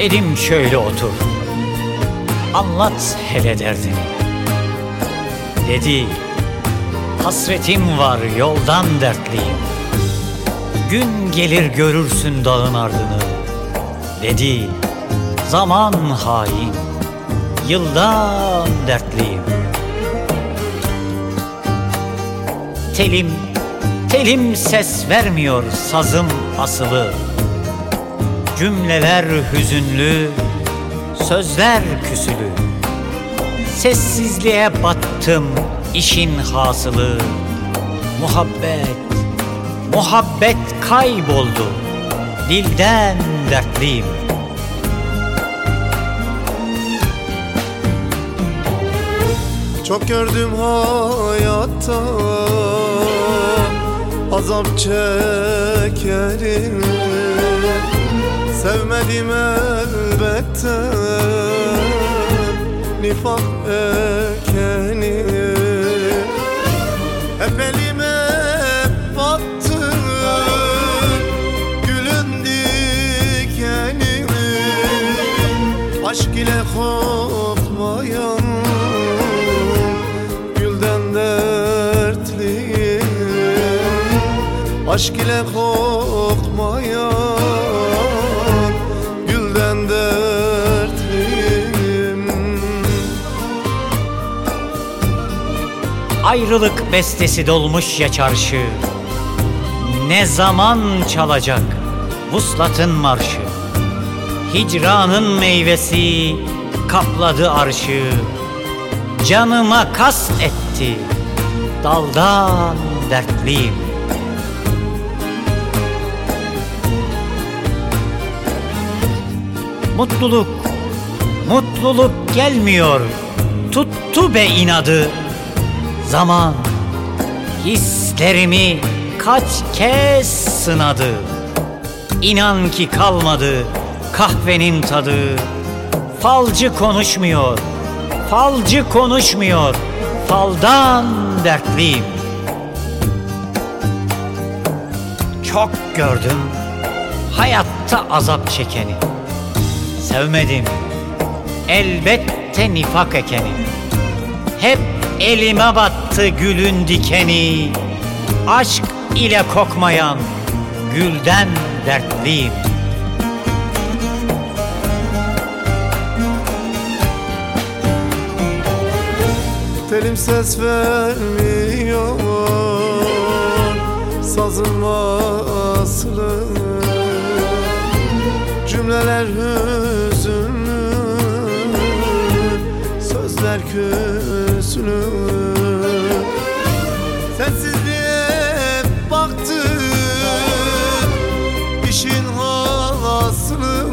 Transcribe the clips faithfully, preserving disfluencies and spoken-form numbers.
Dedim şöyle otur, anlat hele derdini. Dedi, hasretim var, yoldan dertliyim. Gün gelir görürsün dağın ardını. Dedi, zaman hain, yıldan dertliyim. Telim, telim ses vermiyor, sazım asılı. Cümleler hüzünlü, sözler küsülü. Sessizliğe battım, işin hasılı. Muhabbet, muhabbet kayboldu, dilden dertliyim. Çok gördüm hayatta azap çekerim. Sevmedim elbette nifak ekeni. Hep elime battı gülün dikeni. Aşk ile kokmayan gülden dertliyim. Aşk ile kokmayan gülden dertliyim. Ayrılık bestesi dolmuş ya çarşı. Ne zaman çalacak vuslatın marşı? Hicranın meyvesi kapladı arşı. Canıma kast etti, daldan dertliyim. Mutluluk, mutluluk gelmiyor, tuttu be inadı. Zaman hislerimi kaç kez sınadı. İnan ki kalmadı kahvenin tadı. Falcı konuşmuyor, falcı konuşmuyor, faldan dertliyim. Çok gördüm hayatta azap çekeni. Sevmedim elbette nifak ekeni. Hep elime battı gülün dikeni. Aşk ile kokmayan gülden dertliyim. Telim ses vermiyor, sazım asılı. Cümleler hüzünlü, sözler küsülü. Sensizliğe baktım, işin hasılı.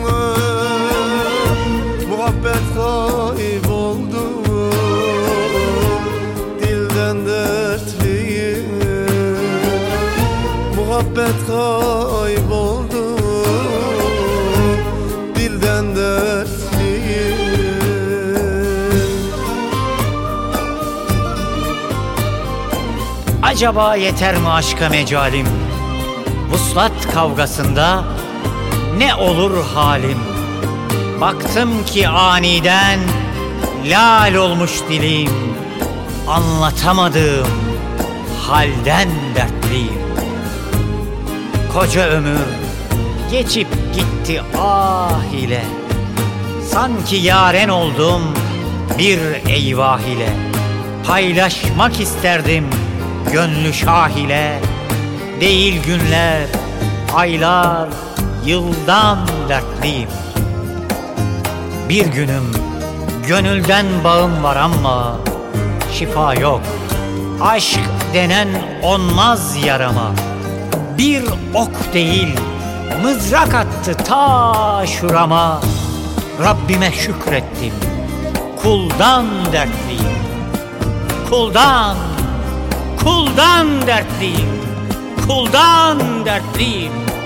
Muhabbet kayboldu, dilden dertliyim. Muhabbet kayboldu, dilden dertliyim. Acaba yeter mi aşka mecalim? Vuslat kavgasında ne olur halim? Baktım ki aniden lal olmuş dilim. Anlatamadığım halden dertliyim. Koca ömür geçip gitti ah ile. Sanki yaren oldum bir eyvah ile. Paylaşmak isterdim gönlü şah ile. Değil günler, aylar, yıldan dertliyim. Bir günüm gönülden bağım var ama şifa yok. Aşk denen onmaz yarama. Bir ok değil mızrak attı ta şurama. Rabbime şükrettim, kuldan dertliyim. Kuldan, kuldan dertliyim. Kuldan dertliyim.